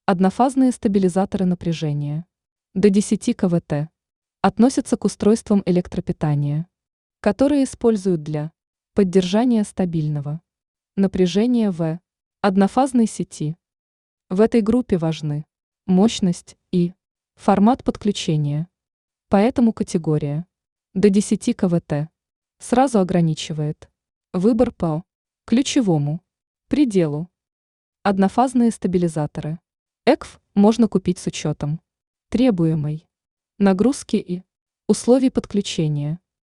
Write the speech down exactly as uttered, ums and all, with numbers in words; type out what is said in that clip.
Однофазные стабилизаторы напряжения до десяти киловатт относятся к устройствам электропитания, которые используют для поддержания стабильного напряжения в однофазной сети. В этой группе важны мощность и формат подключения. Поэтому категория до десяти киловатт сразу ограничивает выбор по ключевому пределу. Однофазные стабилизаторы и си ви можно купить с учетом требуемой нагрузки и условий подключения.